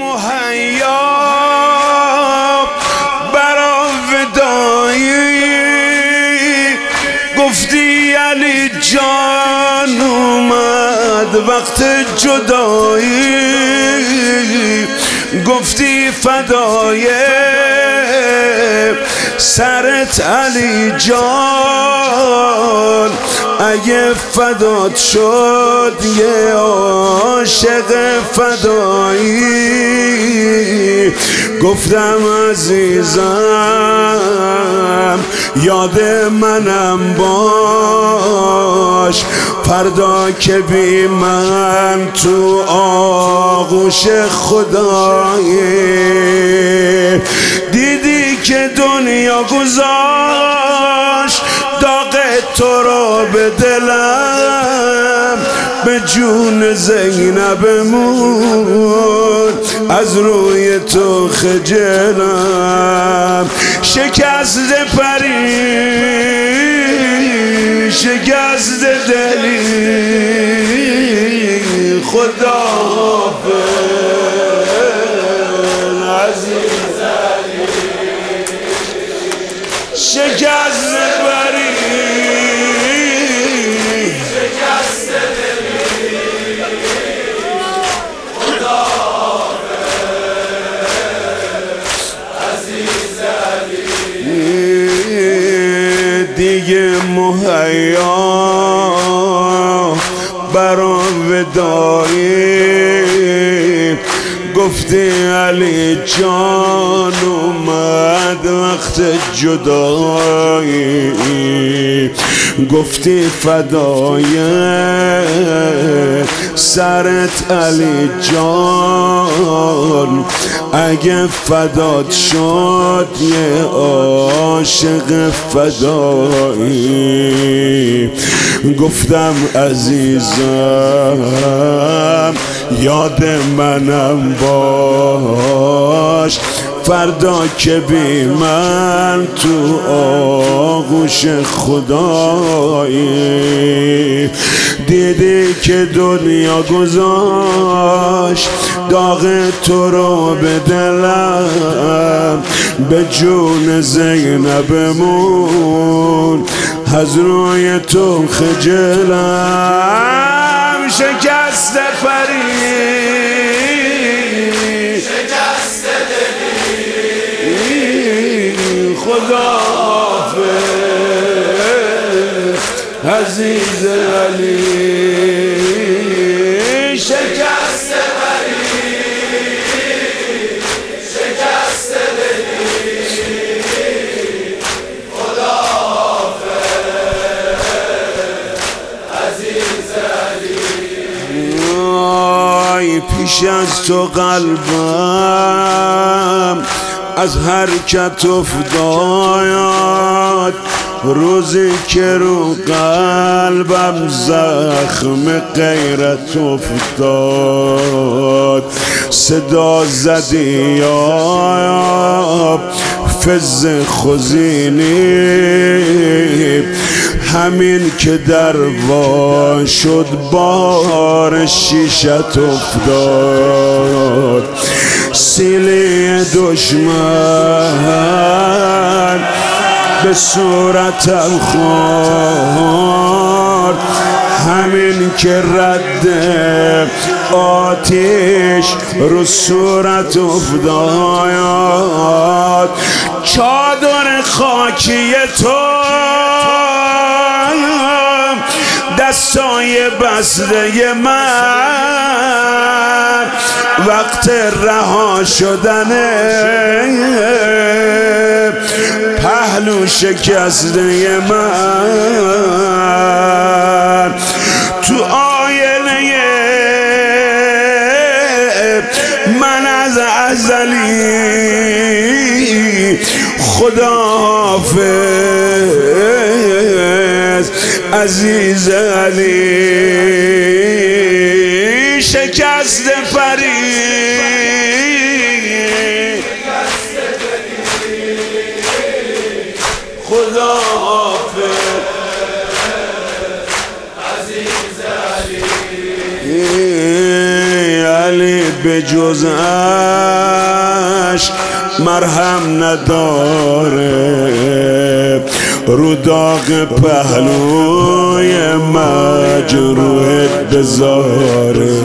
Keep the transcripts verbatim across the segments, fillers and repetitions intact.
مهیا برا ودایی گفتی علی جان اومد وقت جدایی گفتی فدای سرت علی جان اگه فدات شد یه عاشق فدایی گفتم عزیزم یاد منم باش فردا که بی من تو آغوش خدایی دیدی که دنیا گذاشت داغ تو رو به دلم به جون زینبمون از روی تو خجلم شکست پری شکست دلی خدا حافظ عزیز علی شکست پری شکست دلی خدا حافظ عزیز علی دیگه مهیا برا ودایی گفتی علی جان اومد وقت جدایی گفتی فدای سرت علی جان اگه فدات شد یه عاشق فدایی گفتم عزیزم یاد منم باش فردا که بی من تو آغوش خدایی دیدی که دنیا گذاشت داغ تو رو به دلم به جون زینبمون از روی تو خجلم شکست پری شکست دلی خدا حافظ عزیز علی شکست پری شکست دلی خدا حافظ عزیز علی آی پیش از تو قلبم از حرکت افتاد روزی که رو قلبم زخم غیرت افتاد صدا زدی یا فز خزینی همین که در وا شد بار شیشت افتاد سیلی دشمن به صورتم خورد همین که رد آتش رو صورت افتاد چادر خاکی تو دستای بسته من وقت رها شدنه پهلو شکسته من تو آینه من از ازلی خدا حافظ عزیز علی شکست پری خدا حافظ عزیز علی علی به جزش مرهم نداره، رو داغ پهلوی مجروح بذاره.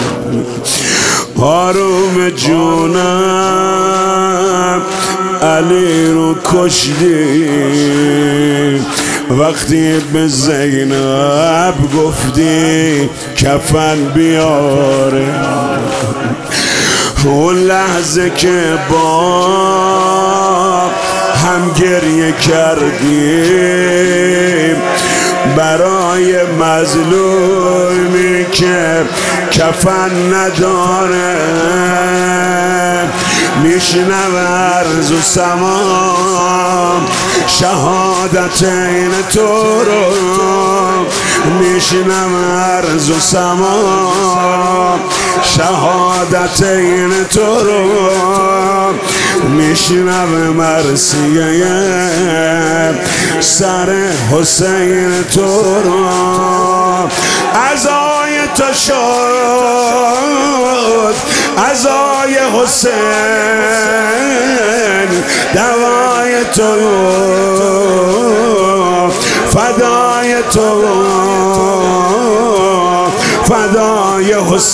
آروم جونم علی رو کشتی، وقتی به زینب گفتی کفن بیاره. اون لحظه که با هم گریه کردیم برای مظلومی که کفن نداره، میشنو عرض و سمام شهادت این تو رو، میشنو عرض و سمام شهادت این تو رو، میشنو مرثیه سر حسین تو رو. عزای تو شد عزای حسین، دوای تو فدای تو فدای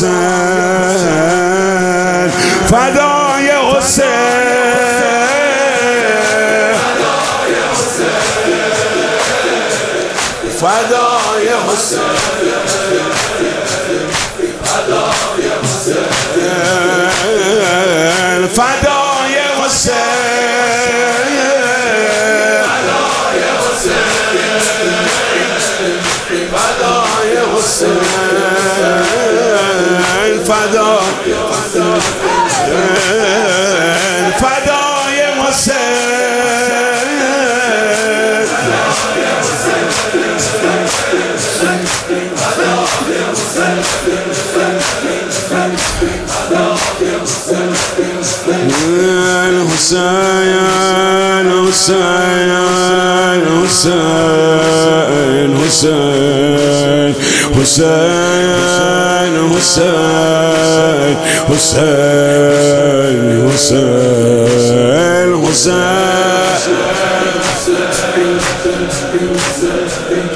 حسین، فدای حسین، فدای حسین، فدای حسین، فدای حسین، فدای فدای الحسين حسين حسين حسين حسين حسين حسين حسين حسين